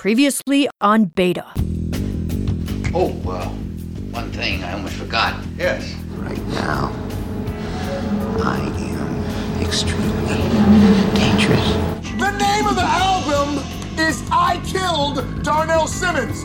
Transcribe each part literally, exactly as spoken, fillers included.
Previously on Beta. Oh, uh, one thing I almost forgot. Yes. Right now, I am extremely dangerous. The name of the album is I Killed Darnell Simmons.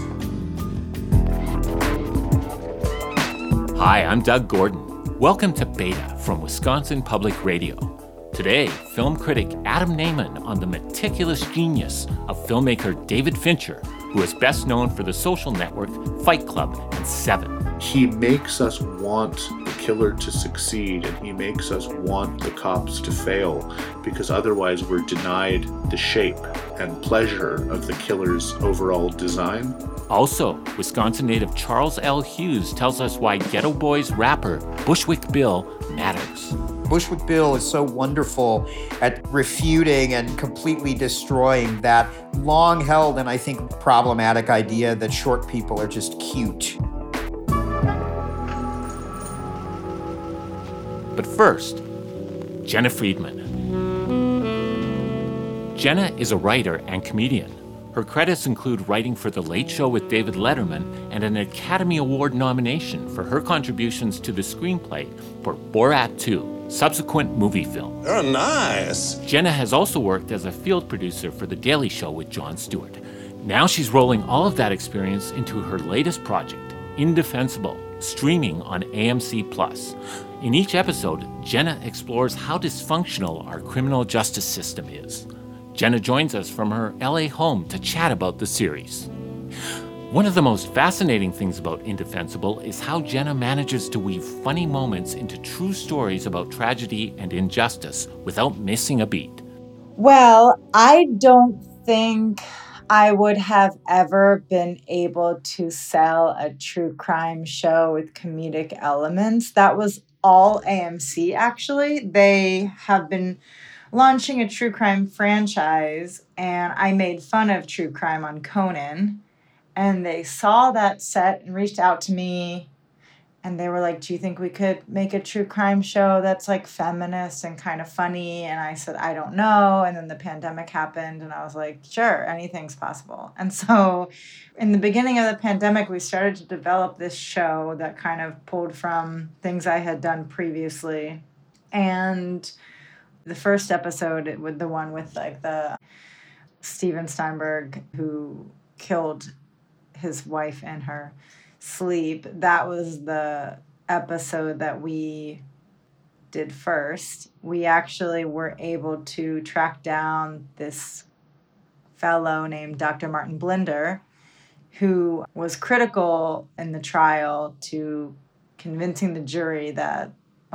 Hi, I'm Doug Gordon. Welcome to Beta from Wisconsin Public Radio. Today, film critic Adam Nayman on the meticulous genius of filmmaker David Fincher, who is best known for The Social Network, Fight Club, and Seven. He makes us want the killer to succeed, and he makes us want the cops to fail, because otherwise we're denied the shape and pleasure of the killer's overall design. Also, Wisconsin native Charles L. Hughes tells us why Ghetto Boys rapper Bushwick Bill matters. Bushwick Bill is so wonderful at refuting and completely destroying that long-held and I think problematic idea that short people are just cute. But first, Jenna Friedman. Jenna is a writer and comedian. Her credits include writing for The Late Show with David Letterman and an Academy Award nomination for her contributions to the screenplay for Borat two, subsequent movie film. Oh, nice. Jenna has also worked as a field producer for The Daily Show with Jon Stewart. Now she's rolling all of that experience into her latest project, Indefensible, streaming on A M C Plus. In each episode, Jenna explores how dysfunctional our criminal justice system is. Jenna joins us from her L A home to chat about the series. One of the most fascinating things about Indefensible is how Jenna manages to weave funny moments into true stories about tragedy and injustice without missing a beat. Well, I don't think I would have ever been able to sell a true crime show with comedic elements. That was all A M C, actually. They have been launching a true crime franchise, and I made fun of true crime on Conan, and they saw that set and reached out to me, and they were like, do you think we could make a true crime show that's like feminist and kind of funny? And I said, I don't know. And then the pandemic happened, and I was like, sure, anything's possible. And so in the beginning of the pandemic, we started to develop this show that kind of pulled from things I had done previously. And the first episode, with the one with like the Steven Steinberg who killed his wife in her sleep, that was the episode that we did first. We actually were able to track down this fellow named Doctor Martin Blinder, who was critical in the trial to convincing the jury that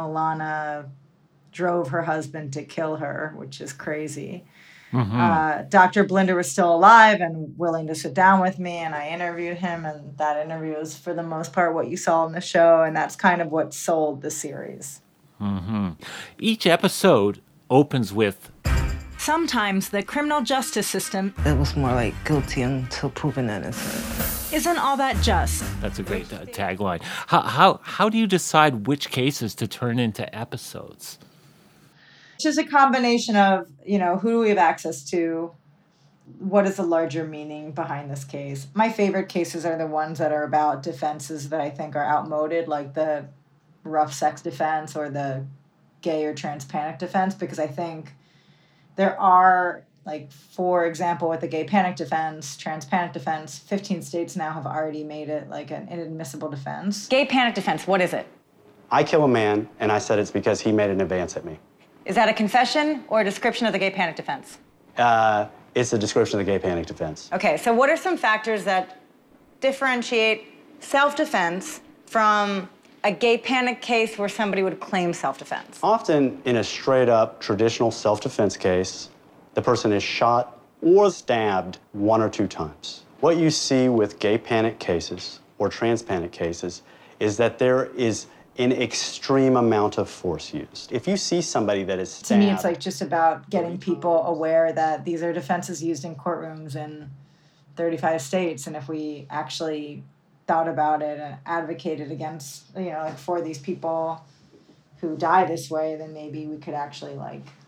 Alana drove her husband to kill her, which is crazy. Mm-hmm. Uh, Doctor Blinder was still alive and willing to sit down with me, and I interviewed him, and that interview is, for the most part, what you saw in the show, and that's kind of what sold the series. Mm-hmm. Each episode opens with, Sometimes the criminal justice system It was more like guilty until proven innocent. isn't all that just. That's a great uh, tagline. How, how, how do you decide which cases to turn into episodes? It's just a combination of, you know, who do we have access to? What is the larger meaning behind this case? My favorite cases are the ones that are about defenses that I think are outmoded, like the rough sex defense or the gay or trans panic defense, because I think there are, like, for example, with the gay panic defense, trans panic defense, fifteen states now have already made it like an inadmissible defense. Gay panic defense, what is it? I kill a man, and I said it's because he made an advance at me. Is that a confession or a description of the gay panic defense? Uh, it's a description of the gay panic defense. Okay, so what are some factors that differentiate self-defense from a gay panic case where somebody would claim self-defense? Often, in a straight-up traditional self-defense case, the person is shot or stabbed one or two times. What you see with gay panic cases or trans panic cases is that there is an extreme amount of force used. If you see somebody that is stabbed... To me, it's like just about getting people aware that these are defenses used in courtrooms in thirty-five states, and if we actually thought about it and advocated against, you know, like for these people who die this way, then maybe we could actually, like,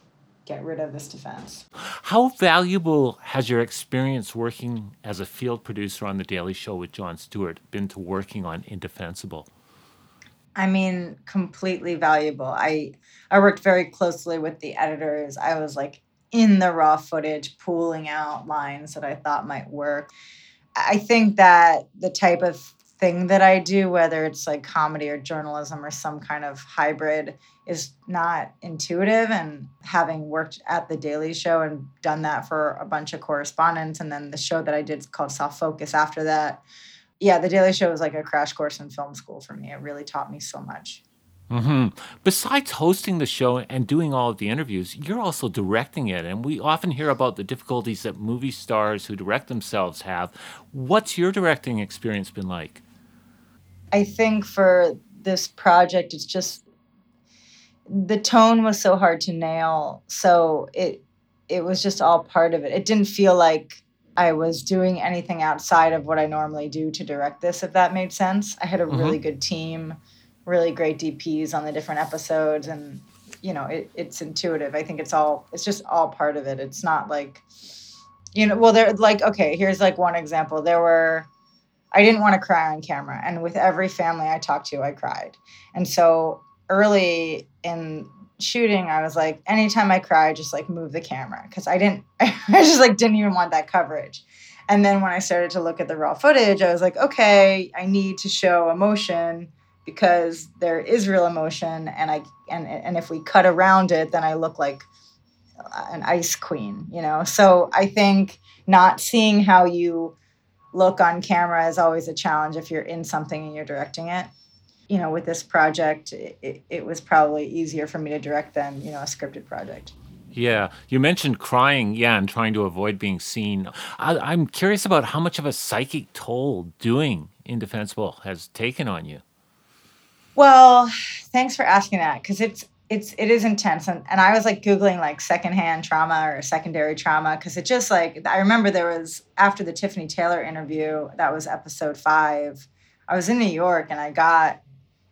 get rid of this defense. How valuable has your experience working as a field producer on The Daily Show with Jon Stewart been to working on Indefensible? I mean, completely valuable. I I worked very closely with the editors. I was like in the raw footage, pulling out lines that I thought might work. I think that the type of thing that I do, whether it's like comedy or journalism or some kind of hybrid, is not intuitive. And having worked at The Daily Show and done that for a bunch of correspondents, and then the show that I did called Self Focus after that, yeah, The Daily Show was like a crash course in film school for me. It really taught me so much. Mm-hmm. Besides hosting the show and doing all of the interviews, you're also directing it. And we often hear about the difficulties that movie stars who direct themselves have. What's your directing experience been like? I think for this project, it's just the tone was so hard to nail. So it it was just all part of it. It didn't feel like I was doing anything outside of what I normally do to direct this, if that made sense. I had a mm-hmm. really good team, really great D Ps on the different episodes, and you know, it, it's intuitive. I think it's all, it's just all part of it. It's not like, you know, well, they're like, okay, here's like one example. There were, I didn't want to cry on camera, and with every family I talked to, I cried. And so early in shooting, I was like, anytime I cry, just like move the camera, because I didn't, I just like didn't even want that coverage. And then when I started to look at the raw footage, I was like, okay, I need to show emotion because there is real emotion, and I and and if we cut around it, then I look like an ice queen, you know. So I think not seeing how you look on camera is always a challenge if you're in something and you're directing it. You know, with this project, it, it was probably easier for me to direct than, you know, a scripted project. Yeah. You mentioned crying, yeah, and trying to avoid being seen. I, I'm curious about how much of a psychic toll doing Indefensible has taken on you. Well, thanks for asking that, because it's it's it is intense. And, and I was like Googling like secondhand trauma or secondary trauma, because it just like, I remember there was, after the Tiffany Taylor interview, that was episode five, I was in New York and I got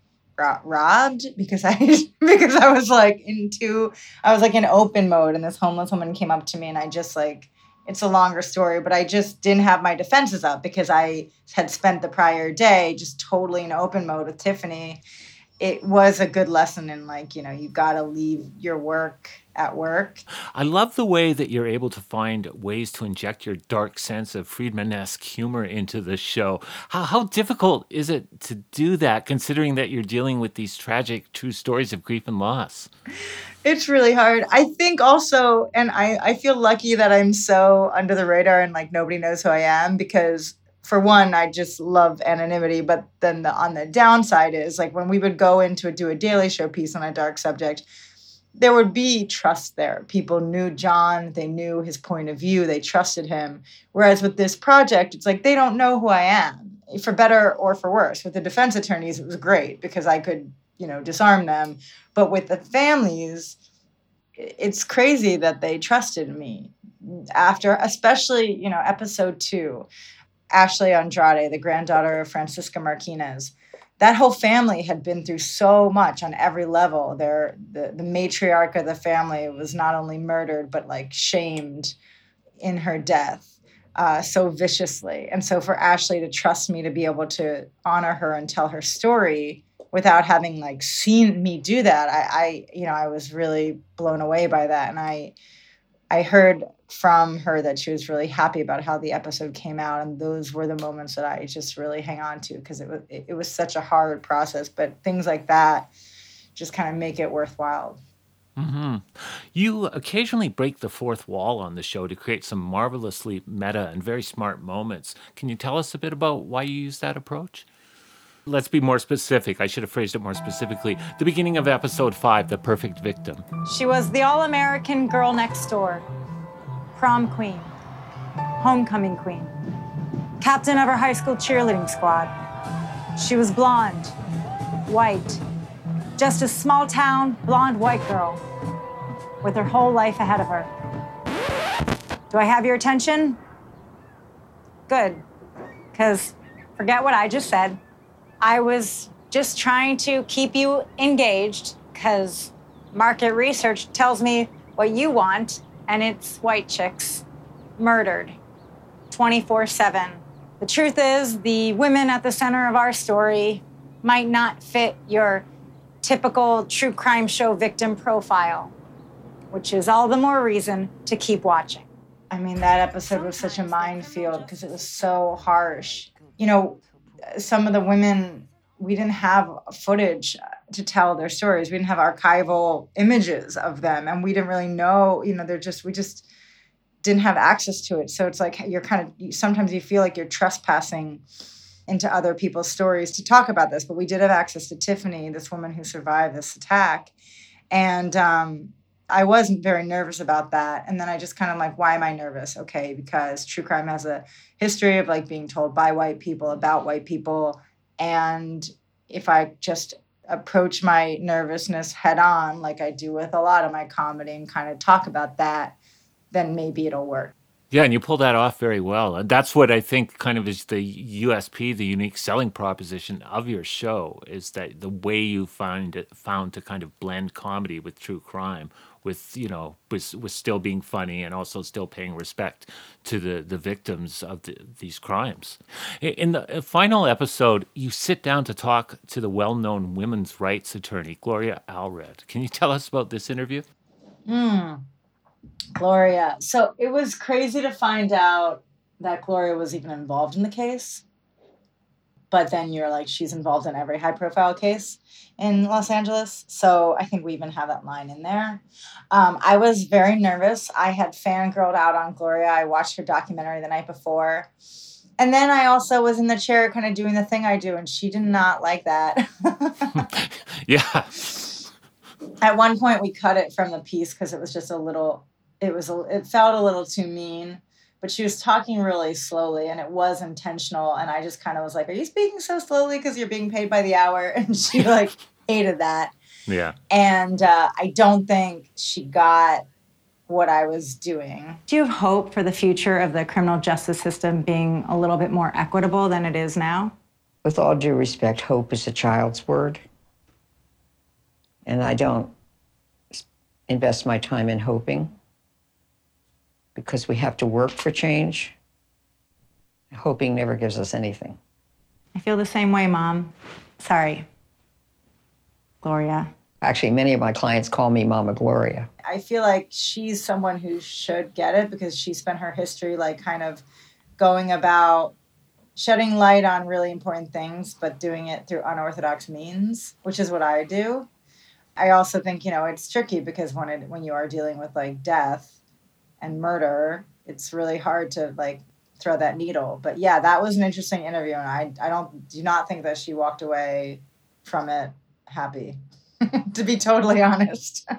ro- robbed because I because I was like into, I was like in open mode, and this homeless woman came up to me, and I just like, it's a longer story, but I just didn't have my defenses up because I had spent the prior day just totally in open mode with Tiffany. It was a good lesson in like, you know, you got to leave your work at work. I love the way that you're able to find ways to inject your dark sense of Friedman-esque humor into the show. How, how difficult is it to do that, considering that you're dealing with these tragic, true stories of grief and loss? It's really hard. I think also, and I, I feel lucky that I'm so under the radar and like nobody knows who I am, because for one, I just love anonymity. But then the, on the downside is like when we would go into a, do a Daily Show piece on a dark subject, there would be trust there. People knew Jon, they knew his point of view, they trusted him. Whereas with this project, it's like they don't know who I am, for better or for worse. With the defense attorneys, it was great because I could, you know, disarm them. But with the families, it's crazy that they trusted me after, especially, you know, episode two, Ashley Andrade, the granddaughter of Francisca Marquez. That whole family had been through so much on every level. They're, the, the matriarch of the family was not only murdered, but like shamed in her death uh, so viciously. And so for Ashley to trust me to be able to honor her and tell her story without having like seen me do that, I, I you know, I was really blown away by that. And I, I heard from her that she was really happy about how the episode came out, and those were the moments that I just really hang on to, because it was it, it was such a hard process. But things like that just kind of make it worthwhile. Mm-hmm. You occasionally break the fourth wall on the show to create some marvelously meta and very smart moments. Can you tell us a bit about why you use that approach? Let's be more specific. I should have phrased it more specifically. The beginning of episode five, The Perfect Victim. She was the all-American girl next door, prom queen, homecoming queen, captain of her high school cheerleading squad. She was blonde, white, just a small-town, blonde white girl with her whole life ahead of her. Do I have your attention? Good, because forget what I just said. I was just trying to keep you engaged because market research tells me what you want, and it's white chicks murdered twenty-four seven. The truth is, the women at the center of our story might not fit your typical true crime show victim profile, which is all the more reason to keep watching. I mean, that episode was such a minefield because it was so harsh. You know, some of the women, we didn't have footage to tell their stories. We didn't have archival images of them, and we didn't really know, you know, they're just, we just didn't have access to it. So it's like you're kind of, sometimes you feel like you're trespassing into other people's stories to talk about this. But we did have access to Tiffany, this woman who survived this attack. And um, I wasn't very nervous about that. And then I just kind of like, why am I nervous? Okay, because true crime has a history of like being told by white people about white people. And if I just approach my nervousness head on, like I do with a lot of my comedy, and kind of talk about that, then maybe it'll work. Yeah, and you pull that off very well. And that's what I think kind of is the U S P, the unique selling proposition of your show, is that the way you find it, found to kind of blend comedy with true crime, with, you know, with, with still being funny and also still paying respect to the, the victims of the, these crimes. In the final episode, you sit down to talk to the well-known women's rights attorney, Gloria Allred. Can you tell us about this interview? Hmm. Gloria. So it was crazy to find out that Gloria was even involved in the case. But then you're like, she's involved in every high-profile case in Los Angeles. So I think we even have that line in there. Um, I was very nervous. I had fangirled out on Gloria. I watched her documentary the night before. And then I also was in the chair kind of doing the thing I do, and she did not like that. Yeah. At one point, we cut it from the piece because it was just a little, it was, a, it felt a little too mean. But she was talking really slowly, and it was intentional. And I just kind of was like, are you speaking so slowly because you're being paid by the hour? And she like hated that. Yeah. And uh, I don't think she got what I was doing. Do you have hope for the future of the criminal justice system being a little bit more equitable than it is now? With all due respect, hope is a child's word. And I don't invest my time in hoping, because we have to work for change. Hoping never gives us anything. I feel the same way, Mom. Sorry, Gloria. Actually, many of my clients call me Mama Gloria. I feel like she's someone who should get it, because she spent her history like kind of going about shedding light on really important things, but doing it through unorthodox means, which is what I do. I also think, you know, it's tricky because when it, when you are dealing with like death and murder, it's really hard to like throw that needle. But yeah, that was an interesting interview, and I I don't do not think that she walked away from it happy, to be totally honest.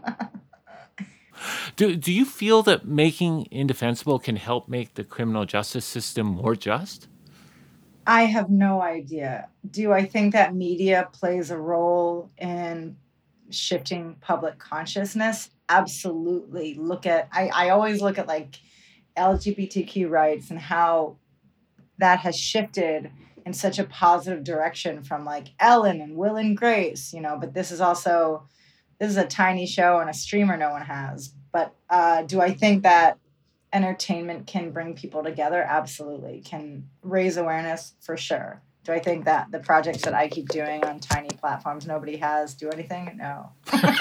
do do you feel that making Indefensible can help make the criminal justice system more just? I have no idea. Do I think that media plays a role in shifting public consciousness? Absolutely. Look at, I, I always look at like L G B T Q rights and how that has shifted in such a positive direction from like Ellen and Will and Grace, you know, but this is also, this is a tiny show and a streamer no one has. But uh, do I think that entertainment can bring people together? Absolutely. Can raise awareness? For sure. Do I think that the projects that I keep doing on tiny platforms nobody has do anything? No.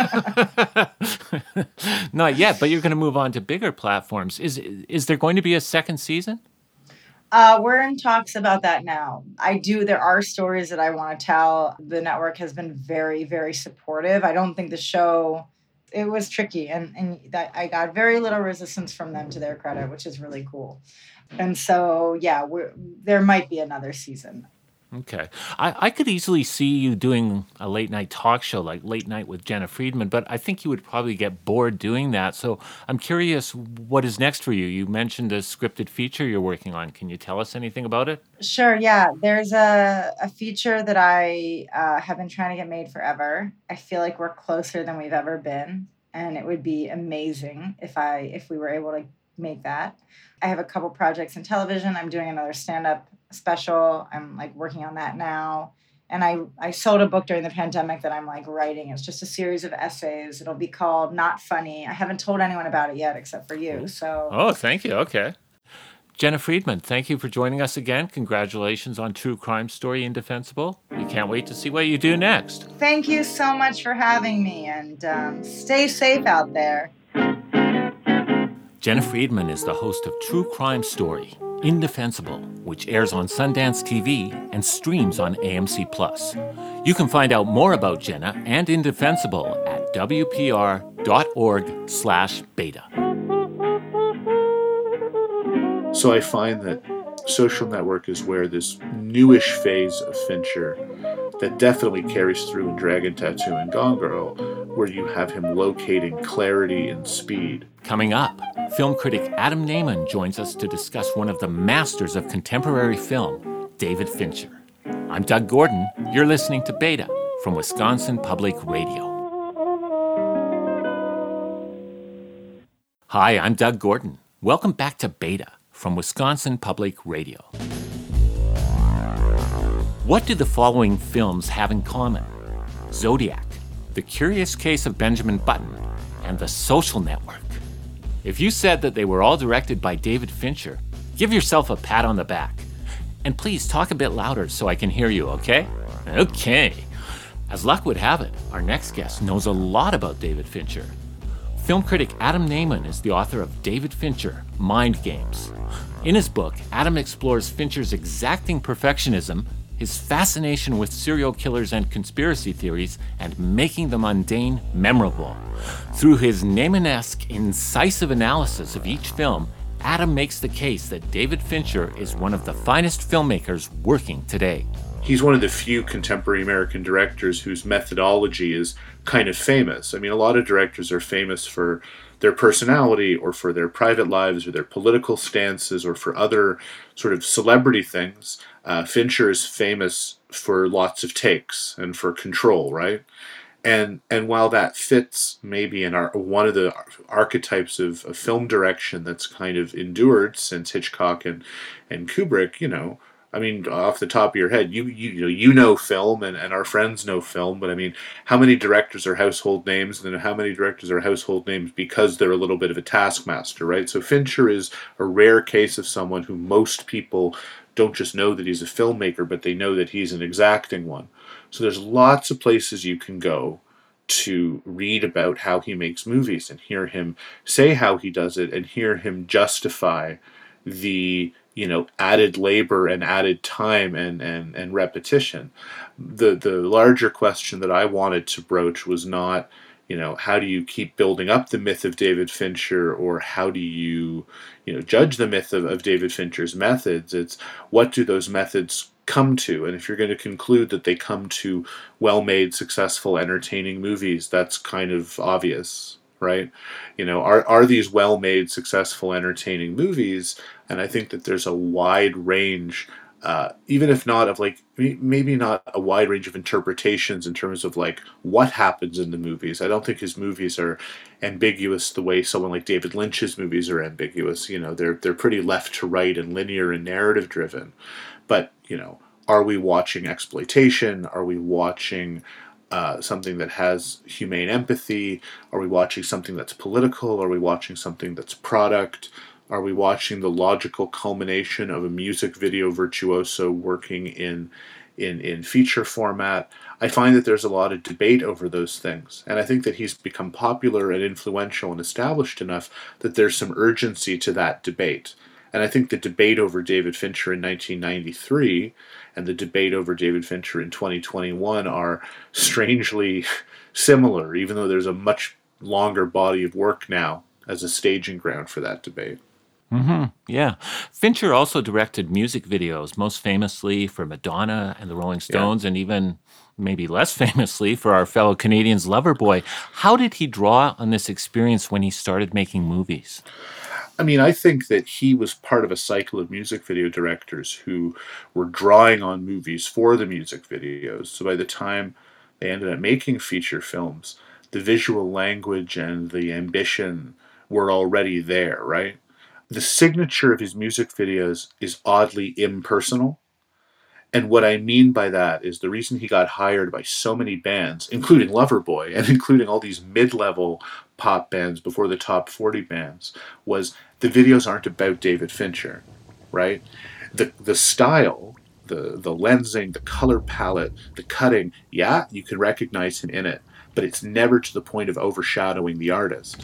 Not yet, but you're going to move on to bigger platforms. Is is there going to be a second season? Uh, we're in talks about that now. I do. There are stories that I want to tell. The network has been very, very supportive. I don't think the show, it was tricky. And, and that I got very little resistance from them, to their credit, which is really cool. And so, yeah, we're, there might be another season. Okay. I, I could easily see you doing a late night talk show, like Late Night with Jenna Friedman, but I think you would probably get bored doing that. So I'm curious, what is next for you? You mentioned a scripted feature you're working on. Can you tell us anything about it? Sure, yeah. There's a, a feature that I uh, have been trying to get made forever. I feel like we're closer than we've ever been, and it would be amazing if I if we were able to make that. I have a couple projects in television. I'm doing another stand-up special. I'm like working on that now. And I, I sold a book during the pandemic that I'm like writing. It's just a series of essays. It'll be called Not Funny. I haven't told anyone about it yet except for you. So Oh, thank you. Okay. Jenna Friedman, thank you for joining us again. Congratulations on True Crime Story Indefensible. We can't wait to see what you do next. Thank you so much for having me, and um, stay safe out there. Jenna Friedman is the host of True Crime Story Indefensible, which airs on Sundance T V and streams on A M C Plus. You can find out more about Jenna and Indefensible at w p r dot org slash beta. So I find that Social Network is where this newish phase of Fincher that definitely carries through in Dragon Tattoo and Gone Girl, where you have him locating clarity and speed. Coming up, film critic Adam Naiman joins us to discuss one of the masters of contemporary film, David Fincher. I'm Doug Gordon. You're listening to Beta from Wisconsin Public Radio. Hi, I'm Doug Gordon. Welcome back to Beta from Wisconsin Public Radio. What do the following films have in common? Zodiac, The Curious Case of Benjamin Button, and The Social Network. If you said that they were all directed by David Fincher, give yourself a pat on the back. And please talk a bit louder so I can hear you, okay? Okay. As luck would have it, our next guest knows a lot about David Fincher. Film critic Adam Naiman is the author of David Fincher, Mind Games. In his book, Adam explores Fincher's exacting perfectionism, his fascination with serial killers and conspiracy theories, and making the mundane memorable. Through his Naiman-esque, incisive analysis of each film, Adam makes the case that David Fincher is one of the finest filmmakers working today. He's one of the few contemporary American directors whose methodology is kind of famous. I mean, a lot of directors are famous for their personality or for their private lives or their political stances or for other sort of celebrity things. Uh, Fincher is famous for lots of takes and for control, right? And and while that fits maybe in our one of the archetypes of, of film direction that's kind of endured since Hitchcock and, and Kubrick, you know, I mean, off the top of your head, you you, you know you know film, and, and our friends know film, but I mean, how many directors are household names, and how many directors are household names because they're a little bit of a taskmaster, right? So Fincher is a rare case of someone who most people don't just know that he's a filmmaker, but they know that he's an exacting one. So there's lots of places you can go to read about how he makes movies and hear him say how he does it and hear him justify the you know, added labor and added time and, and, and repetition. The the larger question that I wanted to broach was not, you know, how do you keep building up the myth of David Fincher, or how do you, you know, judge the myth of, of David Fincher's methods? It's what do those methods come to? And if you're going to conclude that they come to well-made, successful, entertaining movies, that's kind of obvious, right? You know, are are these well-made, successful, entertaining movies? And I think that there's a wide range, uh, even if not of like, maybe not a wide range of interpretations in terms of like what happens in the movies. I don't think his movies are ambiguous the way someone like David Lynch's movies are ambiguous. You know, they're they're pretty left to right and linear and narrative driven. But, you know, are we watching exploitation? Are we watching Uh, something that has humane empathy? Are we watching something that's political? Are we watching something that's product? Are we watching the logical culmination of a music video virtuoso working in, in, in feature format? I find that there's a lot of debate over those things. And I think that he's become popular and influential and established enough that there's some urgency to that debate. And I think the debate over David Fincher in nineteen ninety-three and the debate over David Fincher in twenty twenty-one are strangely similar, even though there's a much longer body of work now as a staging ground for that debate. Mm-hmm. Yeah. Fincher also directed music videos, most famously for Madonna and the Rolling Stones, yeah. and even maybe less famously for our fellow Canadians Loverboy. How did he draw on this experience when he started making movies? I mean, I think that he was part of a cycle of music video directors who were drawing on movies for the music videos. So by the time they ended up making feature films, the visual language and the ambition were already there, right? The signature of his music videos is oddly impersonal. And what I mean by that is the reason he got hired by so many bands, including Loverboy and including all these mid-level pop bands before the top forty bands, was the videos aren't about David Fincher, right? The the style, the the lensing, the color palette, the cutting, yeah, you can recognize him in it, but it's never to the point of overshadowing the artist.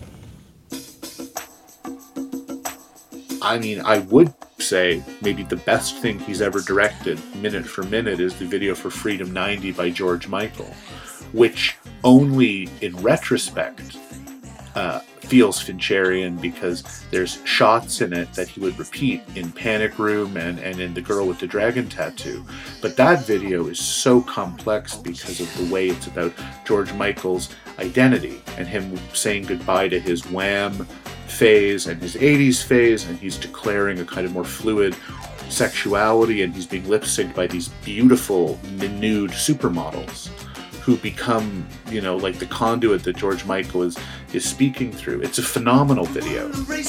I mean, I would say maybe the best thing he's ever directed, minute for minute, is the video for Freedom ninety by George Michael, which only in retrospect uh, feels Fincherian because there's shots in it that he would repeat in Panic Room and, and in The Girl with the Dragon Tattoo. But that video is so complex because of the way it's about George Michael's identity and him saying goodbye to his Wham phase and his eighties phase, and he's declaring a kind of more fluid sexuality, and he's being lip-synced by these beautiful nude supermodels who become, you know, like the conduit that George Michael is is speaking through. It's a phenomenal video.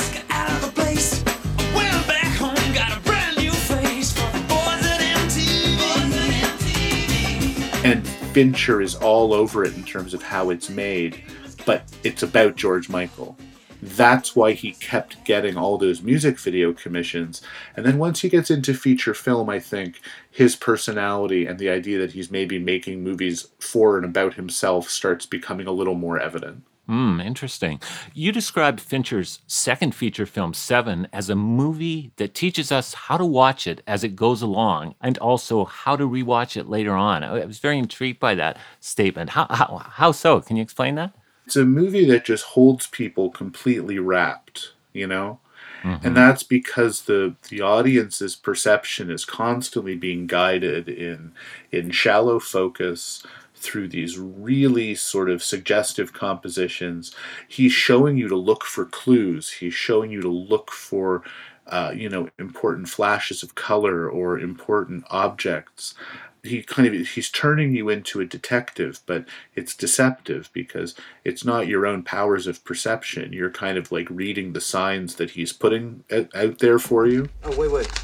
And Fincher is all over it in terms of how it's made, but it's about George Michael. That's why he kept getting all those music video commissions. And then once he gets into feature film, I think his personality and the idea that he's maybe making movies for and about himself starts becoming a little more evident. Hmm, interesting. You described Fincher's second feature film, Seven, as a movie that teaches us how to watch it as it goes along and also how to rewatch it later on. I was very intrigued by that statement. How, how, how so? Can you explain that? It's a movie that just holds people completely wrapped, you know? Mm-hmm. And that's because the the audience's perception is constantly being guided in in shallow focus through these really sort of suggestive compositions. He's showing you to look for clues. He's showing you to look for, uh, you know, important flashes of color or important objects. He kind of he's turning you into a detective, but it's deceptive because it's not your own powers of perception. You're kind of like reading the signs that he's putting out there for you. Oh, wait, wait.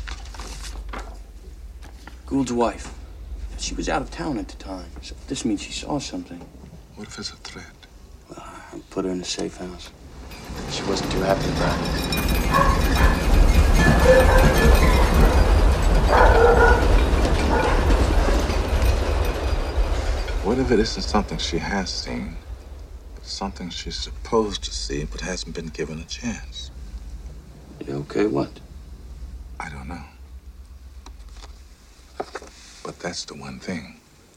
Gould's wife. She was out of town at the time, so this means she saw something. What if it's a threat? Well, I put her in a safe house. She wasn't too happy about it. What if it isn't something she has seen, but something she's supposed to see but hasn't been given a chance? Yeah, okay, what? I don't know. But that's the one thing.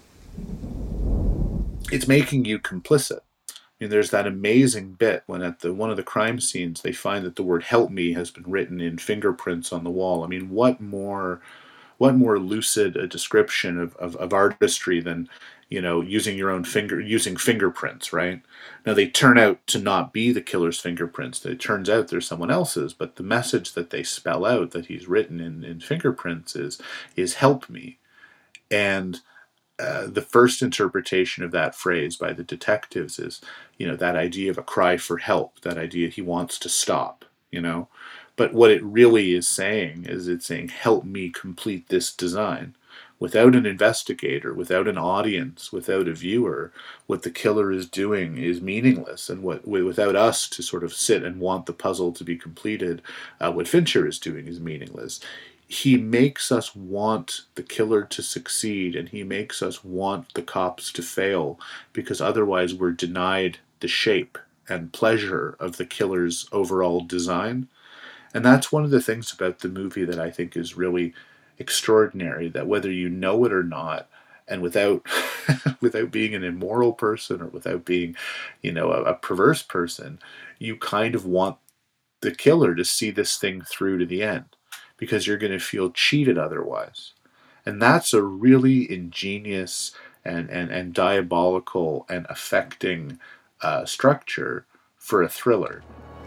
It's making you complicit. I mean, there's that amazing bit when at the one of the crime scenes they find that the word "help me" has been written in fingerprints on the wall. I mean, what more, what more lucid a description of, of, of artistry than, you know, using your own finger, using fingerprints, right? Now, they turn out to not be the killer's fingerprints. It turns out they're someone else's, but the message that they spell out that he's written in, in fingerprints is, is help me. And uh, the first interpretation of that phrase by the detectives is, you know, that idea of a cry for help, that idea he wants to stop, you know? But what it really is saying is it's saying, help me complete this design. Without an investigator, without an audience, without a viewer, what the killer is doing is meaningless. And what without us to sort of sit and want the puzzle to be completed, uh, what Fincher is doing is meaningless. He makes us want the killer to succeed, and he makes us want the cops to fail, because otherwise we're denied the shape and pleasure of the killer's overall design. And that's one of the things about the movie that I think is really extraordinary, that whether you know it or not, and without without being an immoral person or without being, you know, a, a perverse person, you kind of want the killer to see this thing through to the end, because you're going to feel cheated otherwise. And that's a really ingenious and, and, and diabolical and affecting uh, structure for a thriller.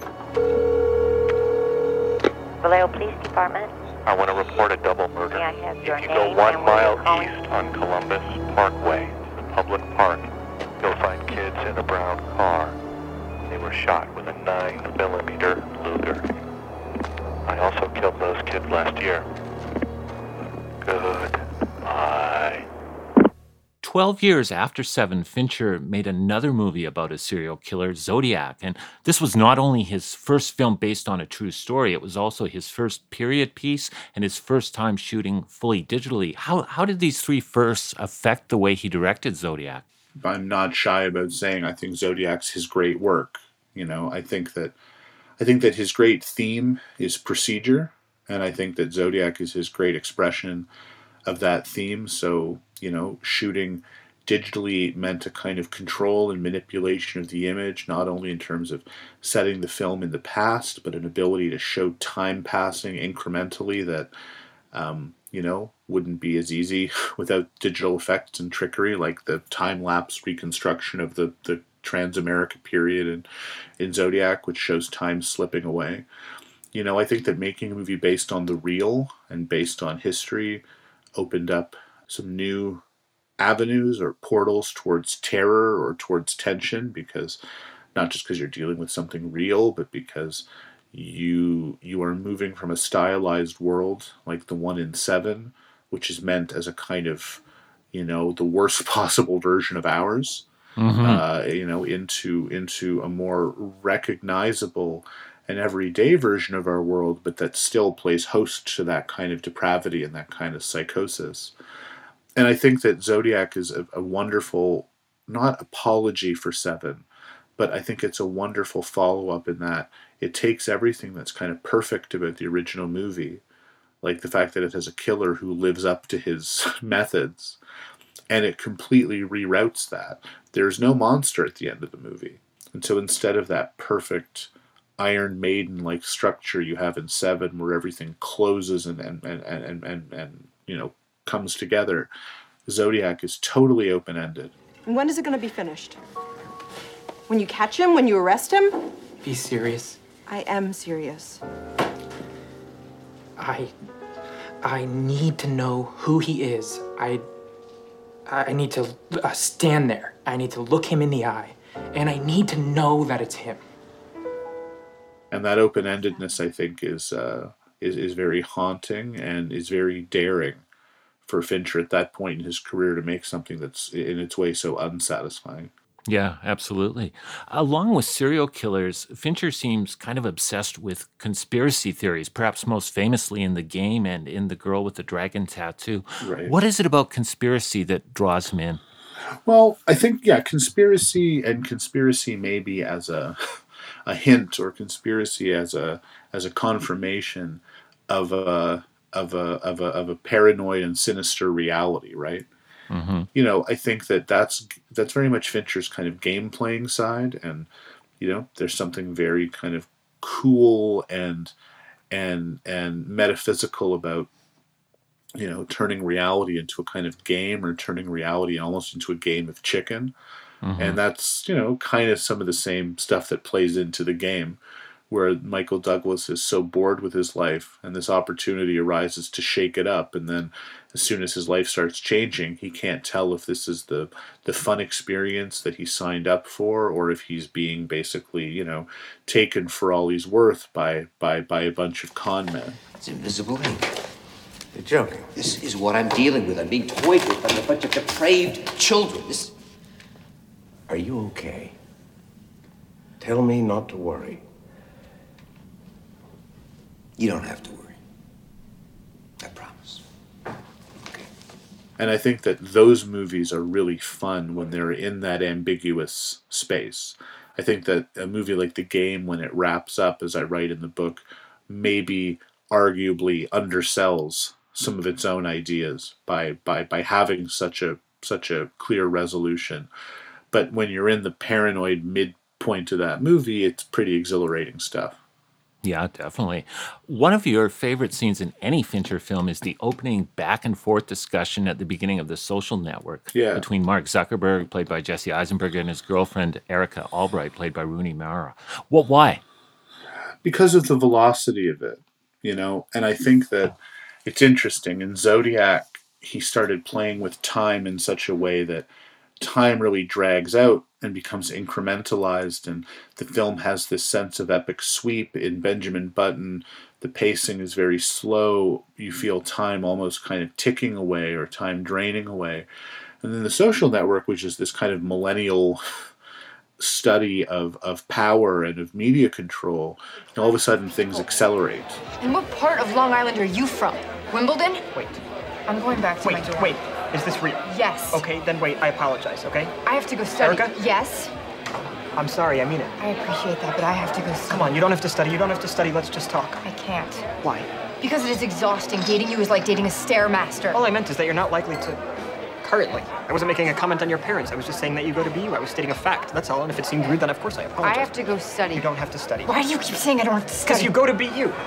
Vallejo Police Department. I want to report a double murder. May I have your if you name go one and where mile you're calling? east on Columbus Parkway, the public park, you'll find kids in a brown car. They were shot with a nine millimeter Luger. I also killed those kids last year. Good. twelve years after Seven, Fincher made another movie about a serial killer, Zodiac. And this was not only his first film based on a true story, it was also his first period piece and his first time shooting fully digitally. How, how did these three firsts affect the way he directed Zodiac? I'm not shy about saying I think Zodiac's his great work. You know, I think that I think that his great theme is procedure, and I think that Zodiac is his great expression of that theme. So, you know, shooting digitally meant a kind of control and manipulation of the image, not only in terms of setting the film in the past, but an ability to show time passing incrementally that, um, you know, wouldn't be as easy without digital effects and trickery, like the time-lapse reconstruction of the, the Transamerica period in, in Zodiac, which shows time slipping away. You know, I think that making a movie based on the real and based on history opened up some new avenues or portals towards terror or towards tension, because not just because you're dealing with something real, but because you you are moving from a stylized world like the one in Seven, which is meant as a kind of, you know, the worst possible version of ours, mm-hmm. uh, you know, into into a more recognizable and everyday version of our world, but that still plays host to that kind of depravity and that kind of psychosis. And I think that Zodiac is a, a wonderful, not apology for Seven, but I think it's a wonderful follow-up in that it takes everything that's kind of perfect about the original movie, like the fact that it has a killer who lives up to his methods, and it completely reroutes that. There's no monster at the end of the movie. And so instead of that perfect Iron Maiden-like structure you have in Seven, where everything closes and, and, and, and, and, and you know, comes together, Zodiac is totally open-ended. When is it going to be finished? When you catch him? When you arrest him? Be serious. I am serious. I... I need to know who he is. I... I need to uh, stand there. I need to look him in the eye. And I need to know that it's him. And that open-endedness, I think, is, uh, is is very haunting and is very daring for Fincher at that point in his career to make something that's in its way so unsatisfying. Yeah, absolutely. Along with serial killers, Fincher seems kind of obsessed with conspiracy theories, perhaps most famously in The Game and in The Girl with the Dragon Tattoo. Right. What is it about conspiracy that draws him in? Well, I think, yeah, conspiracy and conspiracy maybe as a a hint, or conspiracy as a as a confirmation of a of a of a of a paranoid and sinister reality, right? Mm-hmm. You know, I think that that's that's very much Fincher's kind of game playing side, and you know, there's something very kind of cool and and and metaphysical about, you know, turning reality into a kind of game, or turning reality almost into a game of chicken. Mm-hmm. And that's, you know, kind of some of the same stuff that plays into The Game, where Michael Douglas is so bored with his life and this opportunity arises to shake it up. And then as soon as his life starts changing, he can't tell if this is the, the fun experience that he signed up for, or if he's being basically, you know, taken for all he's worth by, by, by a bunch of con men. It's invisible ink. You're joking. This is what I'm dealing with. I'm being toyed with by a bunch of depraved children. This... Are you okay? Tell me not to worry. You don't have to worry. I promise. Okay. And I think that those movies are really fun when they're in that ambiguous space. I think that a movie like The Game, when it wraps up, as I write in the book, maybe arguably undersells some of its own ideas by by by having such a such a clear resolution. But when you're in the paranoid midpoint of that movie, it's pretty exhilarating stuff. Yeah, definitely. One of your favorite scenes in any Fincher film is the opening back and forth discussion at the beginning of The Social Network yeah. between Mark Zuckerberg, played by Jesse Eisenberg, and his girlfriend, Erica Albright, played by Rooney Mara. Well, why? Because of the velocity of it, you know, and I think that it's interesting. In Zodiac, he started playing with time in such a way that time really drags out and becomes incrementalized, and the film has this sense of epic sweep. In Benjamin Button, the pacing is very slow. You feel time almost kind of ticking away, or time draining away. And then The Social Network, which is this kind of millennial study of, of power and of media control, and all of a sudden things accelerate. And what part of Long Island are you from? Wimbledon? Wait. I'm going back to wait, my dorm. Wait, is this real? Yes. Okay, then wait, I apologize, okay? I have to go study. Erica? Yes. I'm sorry, I mean it. I appreciate that, but I have to go study. Come on, you don't have to study, you don't have to study, let's just talk. I can't. Why? Because it is exhausting. Dating you is like dating a Stairmaster. All I meant is that you're not likely to... Currently. I wasn't making a comment on your parents. I was just saying that you go to B U. I was stating a fact, that's all. And if it seemed rude, then of course I apologize. I have to go study. You don't have to study. Why do you keep saying I don't have to study? Because you go to B U.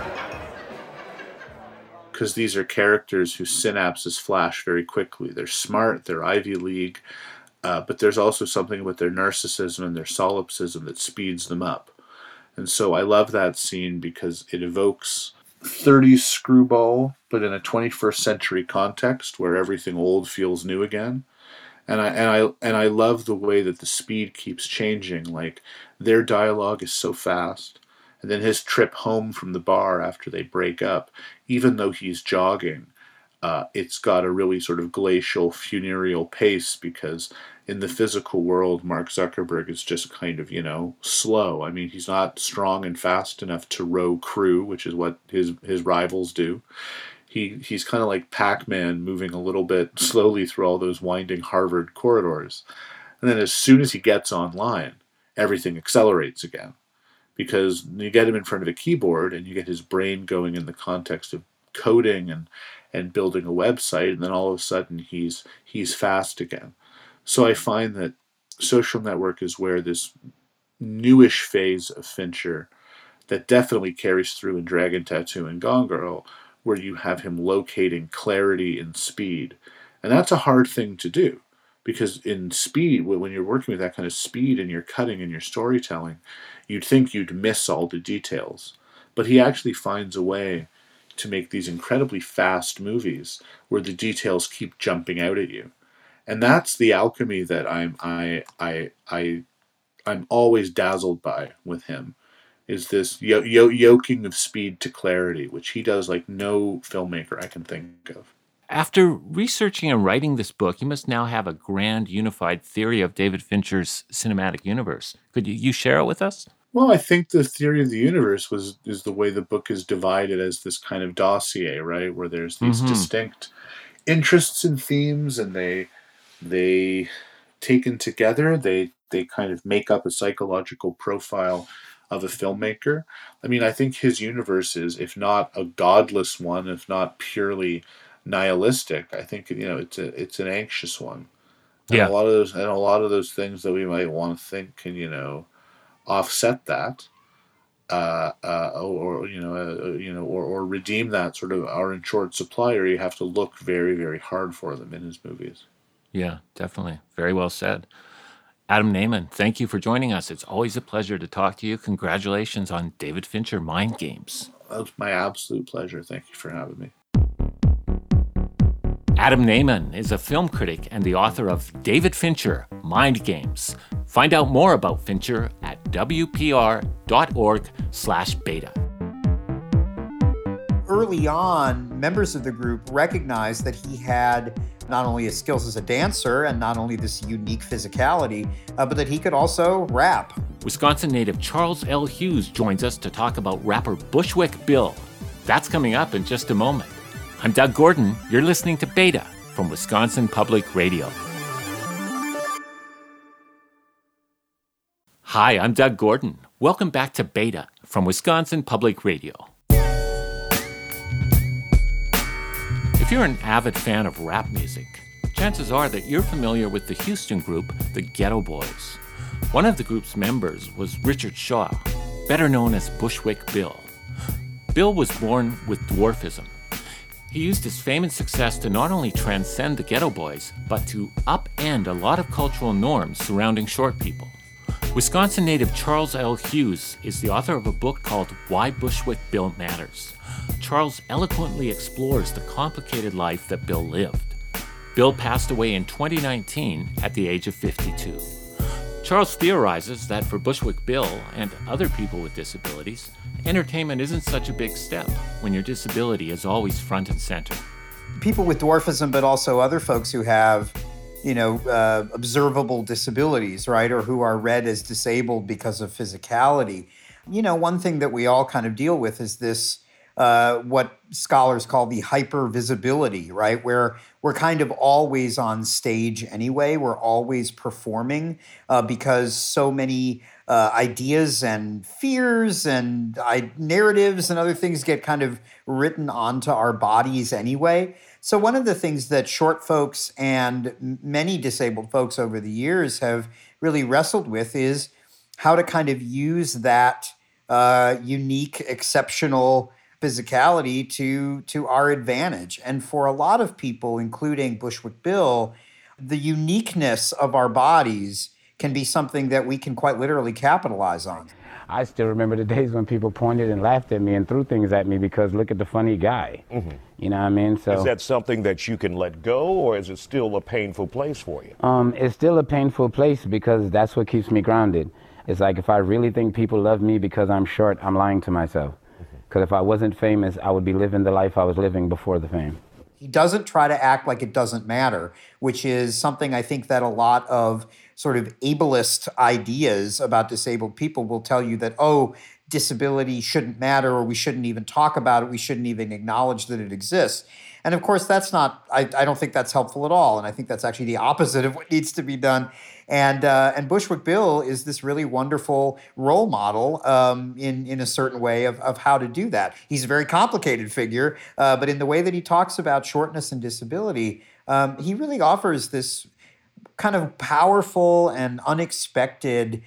Because these are characters whose synapses flash very quickly. They're smart, they're Ivy League, uh, but there's also something with their narcissism and their solipsism that speeds them up. And so I love that scene because it evokes thirties screwball, but in a twenty-first century context where everything old feels new again. And I and I and I love the way that the speed keeps changing. Like, their dialogue is so fast. And then his trip home from the bar after they break up, even though he's jogging, uh, it's got a really sort of glacial, funereal pace, because in the physical world, Mark Zuckerberg is just kind of, you know, slow. I mean, he's not strong and fast enough to row crew, which is what his his rivals do. He He's kind of like Pac-Man, moving a little bit slowly through all those winding Harvard corridors. And then as soon as he gets online, everything accelerates again. Because you get him in front of a keyboard and you get his brain going in the context of coding and, and building a website, and then all of a sudden he's he's fast again. So I find that Social Network is where this newish phase of Fincher that definitely carries through in Dragon Tattoo and Gone Girl, where you have him locating clarity and speed. And that's a hard thing to do, because in speed, when you're working with that kind of speed and you're cutting and you're storytelling, you'd think you'd miss all the details. But he actually finds a way to make these incredibly fast movies where the details keep jumping out at you. And that's the alchemy that I'm I I I I'm always dazzled by with him, is this yo- yo- yoking of speed to clarity, which he does like no filmmaker I can think of. After researching and writing this book, you must now have a grand unified theory of David Fincher's cinematic universe. Could you, you share it with us? Well, I think the theory of the universe was is the way the book is divided as this kind of dossier, right? Where there's these mm-hmm. distinct interests and themes, and they they taken together, they they kind of make up a psychological profile of a filmmaker. I mean, I think his universe is, if not a godless one, if not purely nihilistic, I think, you know, it's a it's an anxious one. And yeah. a lot of those and a lot of those things that we might want to think can, you know, offset that, uh, uh, or you know, uh, you know, or, or redeem that, sort of are in short supply, or you have to look very, very hard for them in his movies. Yeah, definitely. Very well said. Adam Nayman, thank you for joining us. It's always a pleasure to talk to you. Congratulations on David Fincher, Mind Games. That was my absolute pleasure. Thank you for having me. Adam Nayman is a film critic and the author of David Fincher, Mind Games. Find out more about Fincher at wpr.org slash beta. Early on, members of the group recognized that he had not only his skills as a dancer and not only this unique physicality, uh, but that he could also rap. Wisconsin native Charles L. Hughes joins us to talk about rapper Bushwick Bill. That's coming up in just a moment. I'm Doug Gordon. You're listening to Beta from Wisconsin Public Radio. Hi, I'm Doug Gordon. Welcome back to Beta from Wisconsin Public Radio. If you're an avid fan of rap music, chances are that you're familiar with the Houston group, the Ghetto Boys. One of the group's members was Richard Shaw, better known as Bushwick Bill. Bill was born with dwarfism. He used his fame and success to not only transcend the Ghetto Boys, but to upend a lot of cultural norms surrounding short people. Wisconsin native Charles L. Hughes is the author of a book called Why Bushwick Bill Matters. Charles eloquently explores the complicated life that Bill lived. Bill passed away in twenty nineteen at the age of fifty-two. Charles theorizes that for Bushwick Bill and other people with disabilities, entertainment isn't such a big step when your disability is always front and center. People with dwarfism, but also other folks who have you know, uh, observable disabilities, right? Or who are read as disabled because of physicality. You know, one thing that we all kind of deal with is this, uh, what scholars call the hypervisibility, right? Where we're kind of always on stage anyway. We're always performing uh, because so many uh, ideas and fears and I- narratives and other things get kind of written onto our bodies anyway. So one of the things that short folks and many disabled folks over the years have really wrestled with is how to kind of use that uh, unique, exceptional physicality to, to our advantage. And for a lot of people, including Bushwick Bill, the uniqueness of our bodies can be something that we can quite literally capitalize on. I still remember the days when people pointed and laughed at me and threw things at me because look at the funny guy. Mm-hmm. You know what I mean? So is that something that you can let go, or is it still a painful place for you? Um, it's still a painful place because that's what keeps me grounded. It's like if I really think people love me because I'm short, I'm lying to myself. Because if I wasn't famous, I would be living the life I was living before the fame. He doesn't try to act like it doesn't matter, which is something I think that a lot of sort of ableist ideas about disabled people will tell you that, oh, disability shouldn't matter, or we shouldn't even talk about it, we shouldn't even acknowledge that it exists. And of course, that's not, I, I don't think that's helpful at all. And I think that's actually the opposite of what needs to be done. And uh, and Bushwick Bill is this really wonderful role model um, in, in a certain way of, of how to do that. He's a very complicated figure, uh, but in the way that he talks about shortness and disability, um, he really offers this kind of powerful and unexpected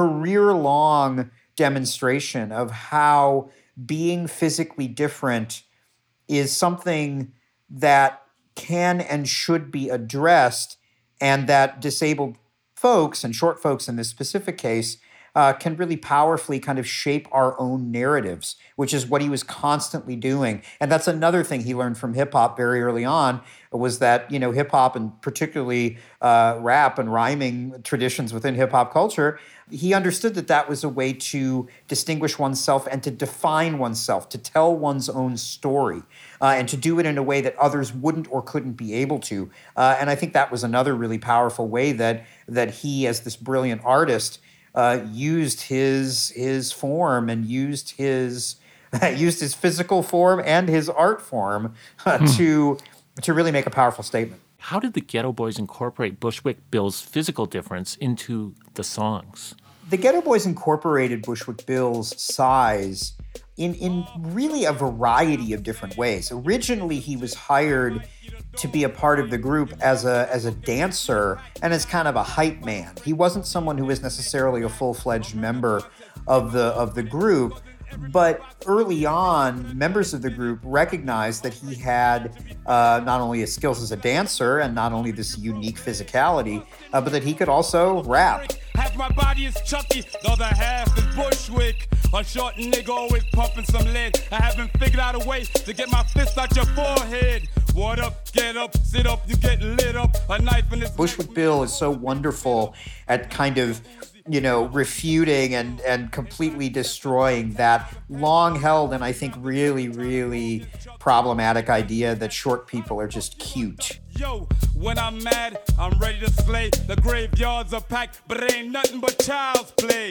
career-long demonstration of how being physically different is something that can and should be addressed, and that disabled folks, and short folks in this specific case, uh, can really powerfully kind of shape our own narratives, which is what he was constantly doing. And that's another thing he learned from hip-hop very early on, was that, you know, hip-hop and particularly uh, rap and rhyming traditions within hip-hop culture, he understood that that was a way to distinguish oneself and to define oneself, to tell one's own story, uh, and to do it in a way that others wouldn't or couldn't be able to. Uh, and I think that was another really powerful way that that he, as this brilliant artist, uh, used his his form and used his used his physical form and his art form uh, mm. to to really make a powerful statement. How did the Ghetto Boys incorporate Bushwick Bill's physical difference into the songs? The Ghetto Boys incorporated Bushwick Bill's size in, in really a variety of different ways. Originally, he was hired to be a part of the group as a as a dancer and as kind of a hype man. He wasn't someone who was necessarily a full-fledged member of the of the group. But early on, members of the group recognized that he had uh, not only his skills as a dancer and not only this unique physicality, uh, but that he could also rap. Half my body is Chucky, the other half is Bushwick. A short nigga always pumping some lead. I haven't figured out a way to get my fist out your forehead. What up, get up, sit up, you get lit up. A knife in this. Bushwick Bill is so wonderful at kind of, you know, refuting and, and completely destroying that long-held and I think really, really problematic idea that short people are just cute. Yo, when I'm mad, I'm ready to slay. The graveyards are packed, but it ain't nothing but child's play.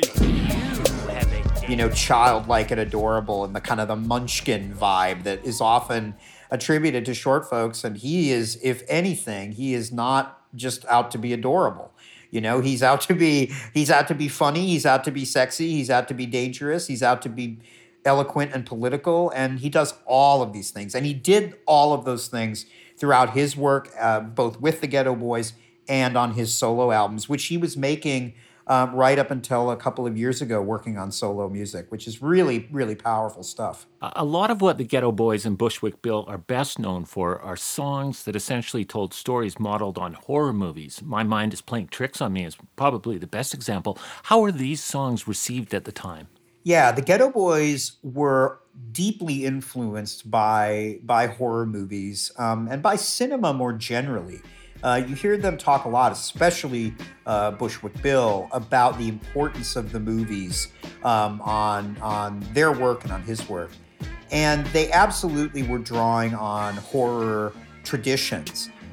You know, childlike and adorable, and the kind of the munchkin vibe that is often attributed to short folks. And he is, if anything, he is not just out to be adorable. You know, he's out to be he's out to be funny, he's out to be sexy, he's out to be dangerous, he's out to be eloquent and political, and he does all of these things. And he did all of those things throughout his work, uh, both with the Ghetto Boys and on his solo albums, which he was making um, right up until a couple of years ago, working on solo music, which is really, really powerful stuff. A lot of what the Ghetto Boys and Bushwick Bill are best known for are songs that essentially told stories modeled on horror movies. My Mind is Playing Tricks on Me is probably the best example. How were these songs received at the time? Yeah, the Ghetto Boys were deeply influenced by, by horror movies um, and by cinema more generally. Uh, you hear them talk a lot, especially uh, Bushwick Bill, about the importance of the movies um, on, on their work and on his work. And they absolutely were drawing on horror traditions.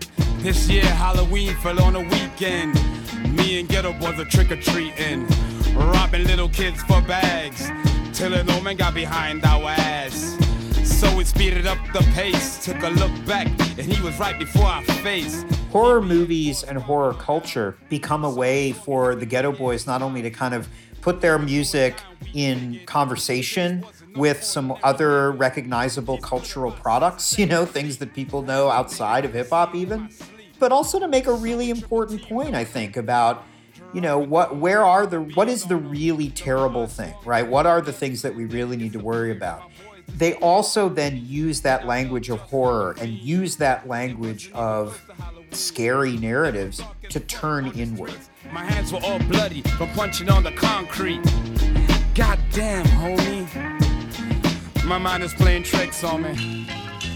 This year Halloween fell on a weekend. Me and Ghetto Boys are trick-or-treating, robbing little kids for bags, till an old man got behind our ass. So we speeded up the pace, took a look back, and he was right before our face. Horror movies and horror culture become a way for the Ghetto Boys not only to kind of put their music in conversation with some other recognizable cultural products, you know, things that people know outside of hip-hop even, but also to make a really important point, I think, about, you know, what, where are the, what is the really terrible thing, right? What are the things that we really need to worry about? They also then use that language of horror and use that language of scary narratives to turn inward. My hands were all bloody from punching on the concrete. Goddamn, homie. My mind is playing tricks on me.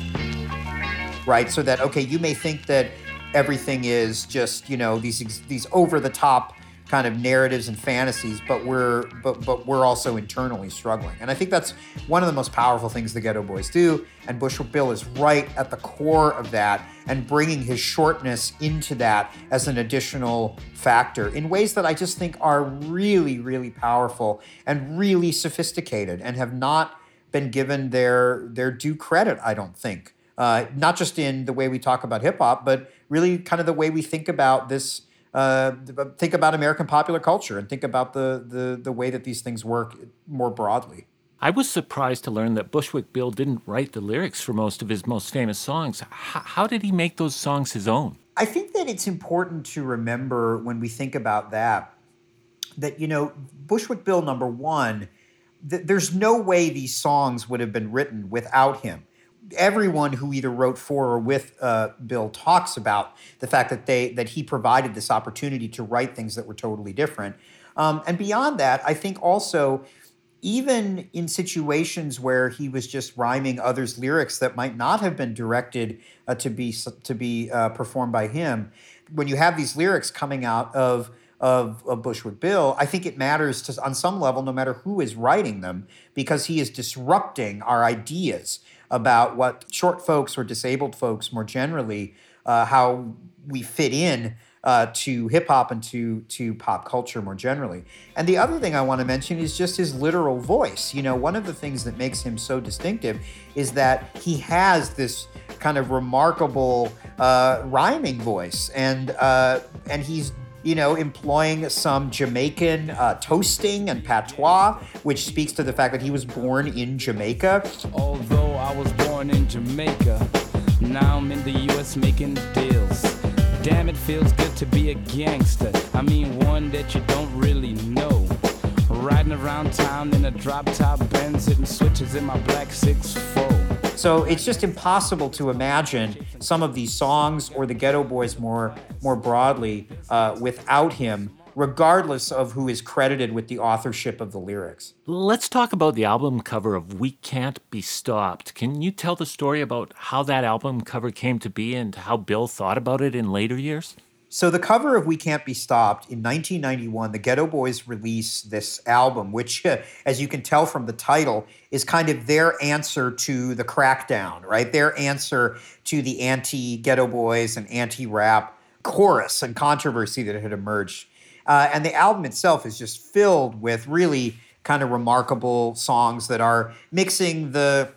Right, so that, okay, you may think that everything is just, you know, these these over-the-top kind of narratives and fantasies, but we're but but we're also internally struggling. And I think that's one of the most powerful things the Ghetto Boys do, and Bushwick Bill is right at the core of that, and bringing his shortness into that as an additional factor in ways that I just think are really, really powerful and really sophisticated and have not been given their their due credit, I don't think. Uh, not just in the way we talk about hip-hop, but really kind of the way we think about this Uh, think about American popular culture and think about the, the the way that these things work more broadly. I was surprised to learn that Bushwick Bill didn't write the lyrics for most of his most famous songs. H- how did he make those songs his own? I think that it's important to remember when we think about that, that, you know, Bushwick Bill, number one, th- there's no way these songs would have been written without him. Everyone who either wrote for or with uh, Bill talks about the fact that they that he provided this opportunity to write things that were totally different. Um, and beyond that, I think also, even in situations where he was just rhyming others' lyrics that might not have been directed uh, to be to be uh, performed by him, when you have these lyrics coming out of Of, of Bushwick Bill, I think it matters to, on some level, no matter who is writing them, because he is disrupting our ideas about what short folks or disabled folks more generally, uh, how we fit in uh, to hip-hop and to, to pop culture more generally. And the other thing I want to mention is just his literal voice. You know, one of the things that makes him so distinctive is that he has this kind of remarkable uh, rhyming voice, and uh, and he's you know, employing some Jamaican uh, toasting and patois, which speaks to the fact that he was born in Jamaica. Although I was born in Jamaica, now I'm in the U S making deals. Damn, it feels good to be a gangster. I mean, one that you don't really know. Riding around town in a drop-top Benz, hitting switches in my black six four. So it's just impossible to imagine some of these songs or the Ghetto Boys more more broadly uh, without him, regardless of who is credited with the authorship of the lyrics. Let's talk about the album cover of We Can't Be Stopped. Can you tell the story about how that album cover came to be and how Bill thought about it in later years? So the cover of We Can't Be Stopped, in nineteen ninety-one, the Ghetto Boys released this album, which, uh, as you can tell from the title, is kind of their answer to the crackdown, right? Their answer to the anti-Ghetto Boys and anti-rap chorus and controversy that had emerged. Uh, and the album itself is just filled with really kind of remarkable songs that are mixing the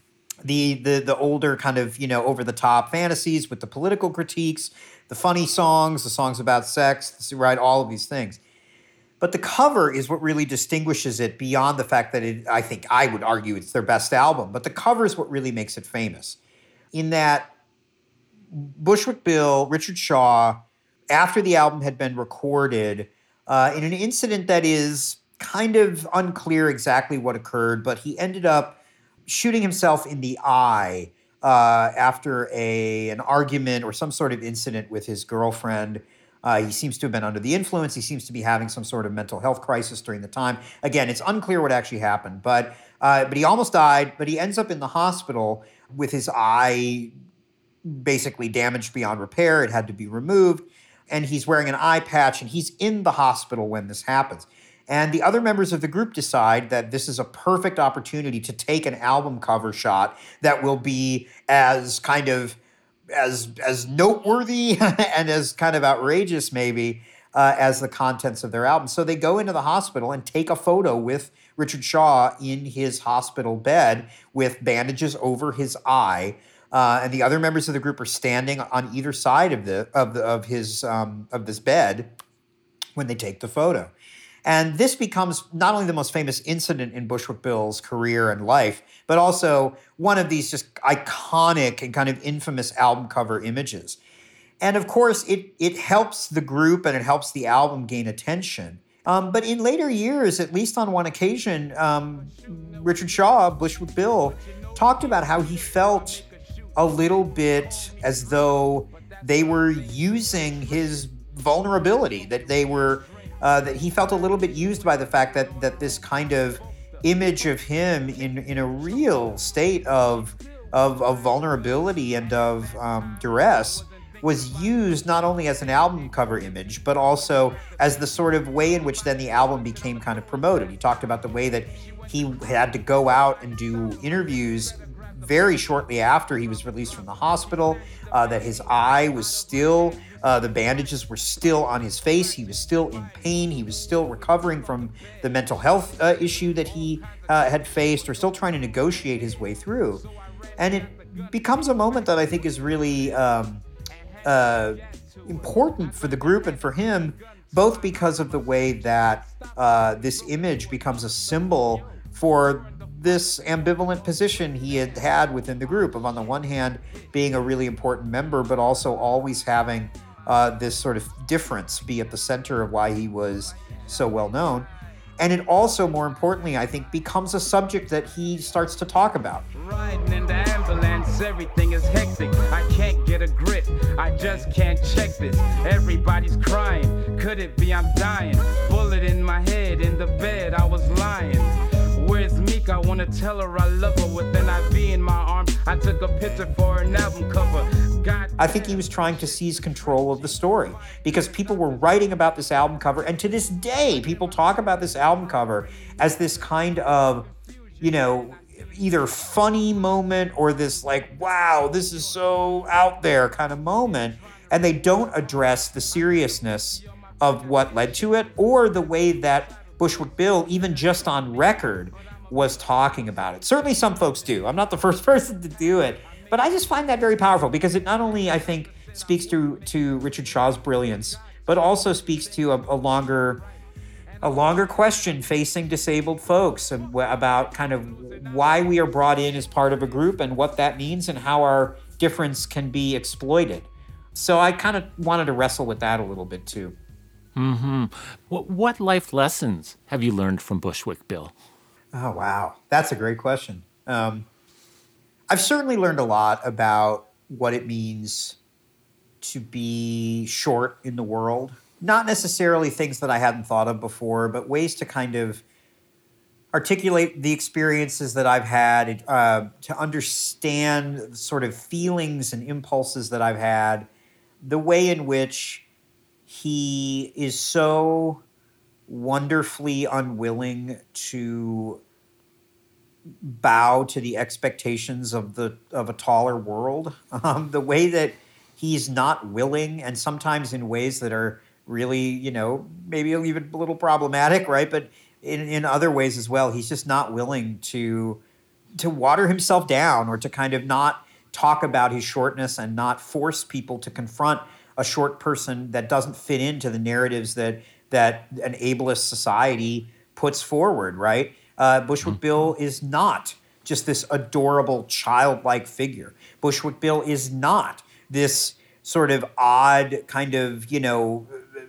the the the older kind of, you know, over-the-top fantasies with the political critiques, the funny songs, the songs about sex, right, all of these things. But the cover is what really distinguishes it beyond the fact that it, I think I would argue it's their best album, but the cover is what really makes it famous. In that Bushwick Bill, Richard Shaw, after the album had been recorded, uh, in an incident that is kind of unclear exactly what occurred, but he ended up shooting himself in the eye uh, after a an argument or some sort of incident with his girlfriend. Uh, he seems to have been under the influence. He seems to be having some sort of mental health crisis during the time. Again, it's unclear what actually happened, but uh, but he almost died. But he ends up in the hospital with his eye basically damaged beyond repair. It had to be removed, and he's wearing an eye patch, and he's in the hospital when this happens. And the other members of the group decide that this is a perfect opportunity to take an album cover shot that will be as kind of as as noteworthy and as kind of outrageous maybe uh, as the contents of their album. So they go into the hospital and take a photo with Richard Shaw in his hospital bed with bandages over his eye, uh, and the other members of the group are standing on either side of the of the of his um, of this bed when they take the photo. And this becomes not only the most famous incident in Bushwick Bill's career and life, but also one of these just iconic and kind of infamous album cover images. And of course, it it helps the group and it helps the album gain attention. Um, but in later years, at least on one occasion, um, Richard Shaw, Bushwick Bill, talked about how he felt a little bit as though they were using his vulnerability, that they were Uh, that he felt a little bit used by the fact that that this kind of image of him in in a real state of of, of vulnerability and of um, duress was used not only as an album cover image, but also as the sort of way in which then the album became kind of promoted. He talked about the way that he had to go out and do interviews very shortly after he was released from the hospital, uh, that his eye was still, uh, the bandages were still on his face. He was still in pain. He was still recovering from the mental health uh, issue that he uh, had faced, or still trying to negotiate his way through. And it becomes a moment that I think is really um, uh, important for the group and for him, both because of the way that uh, this image becomes a symbol for this ambivalent position he had had within the group of, on the one hand, being a really important member, but also always having uh, this sort of difference be at the center of why he was so well known. And it also, more importantly, I think, becomes a subject that he starts to talk about. Riding in the ambulance, everything is hectic. I can't get a grip, I just can't check this. Everybody's crying, could it be I'm dying? Bullet in my head, in the bed I was lying. Where's Meek? I wanna tell her I love her with an I V in my arm. I took a picture for an album cover. God. I think he was trying to seize control of the story because people were writing about this album cover, and to this day, people talk about this album cover as this kind of, you know, either funny moment or this like, wow, this is so out there kind of moment, and they don't address the seriousness of what led to it or the way that Bushwick Bill, even just on record, was talking about it. Certainly some folks do. I'm not the first person to do it, but I just find that very powerful because it not only, I think, speaks to, to Richard Shaw's brilliance, but also speaks to a, a longer a longer question facing disabled folks about kind of why we are brought in as part of a group and what that means and how our difference can be exploited. So I kind of wanted to wrestle with that a little bit too. Mm-hmm. What, what life lessons have you learned from Bushwick Bill? Oh, wow. That's a great question. Um, I've certainly learned a lot about what it means to be short in the world. Not necessarily things that I hadn't thought of before, but ways to kind of articulate the experiences that I've had, uh, to understand sort of feelings and impulses that I've had, the way in which he is so wonderfully unwilling to bow to the expectations of the of a taller world. Um, the way that he's not willing, and sometimes in ways that are really, you know, maybe even a little problematic, right? But in, in other ways as well, he's just not willing to to water himself down or to kind of not talk about his shortness and not force people to confront a short person that doesn't fit into the narratives that that an ableist society puts forward, right? Uh, Bushwick Bill is not just this adorable childlike figure. Bushwick Bill is not this sort of odd kind of, you know,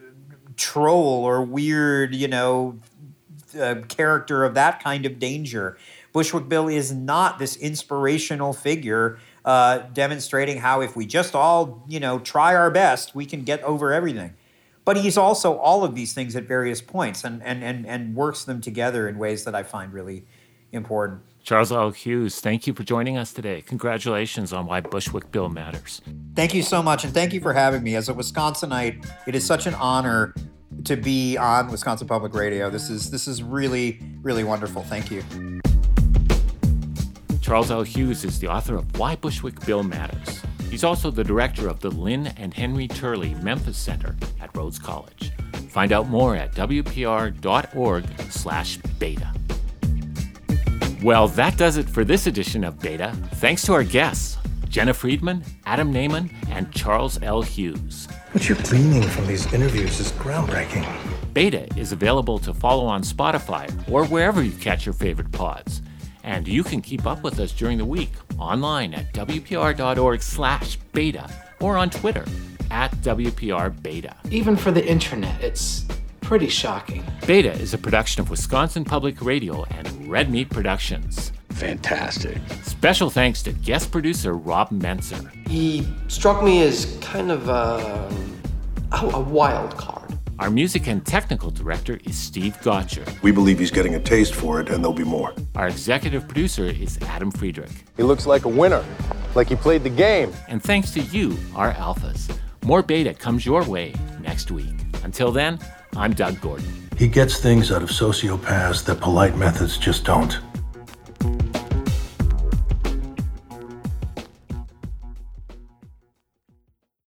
troll or weird, you know, uh, character of that kind of danger. Bushwick Bill is not this inspirational figure uh, demonstrating how if we just all, you know, try our best, we can get over everything. But he's also all of these things at various points and, and, and, and works them together in ways that I find really important. Charles L. Hughes, thank you for joining us today. Congratulations on Why Bushwick Bill Matters. Thank you so much, and thank you for having me. As a Wisconsinite, it is such an honor to be on Wisconsin Public Radio. This is this is really, really wonderful. Thank you. Charles L. Hughes is the author of Why Bushwick Bill Matters. He's also the director of the Lynn and Henry Turley Memphis Center at Rhodes College. Find out more at w p r dot org slash beta. Well, that does it for this edition of Beta. Thanks to our guests, Jenna Friedman, Adam Naiman, and Charles L. Hughes. What you're gleaning from these interviews is groundbreaking. Beta is available to follow on Spotify or wherever you catch your favorite pods. And you can keep up with us during the week online at w p r dot org slash beta or on Twitter at W P R Beta. Even for the internet, it's pretty shocking. Beta is a production of Wisconsin Public Radio and Red Meat Productions. Fantastic. Special thanks to guest producer Rob Menser. He struck me as kind of a, a wild card. Our music and technical director is Steve Gotcher. We believe he's getting a taste for it, and there'll be more. Our executive producer is Adam Friedrich. He looks like a winner, like he played the game. And thanks to you, our alphas. More Beta comes your way next week. Until then, I'm Doug Gordon. He gets things out of sociopaths that polite methods just don't.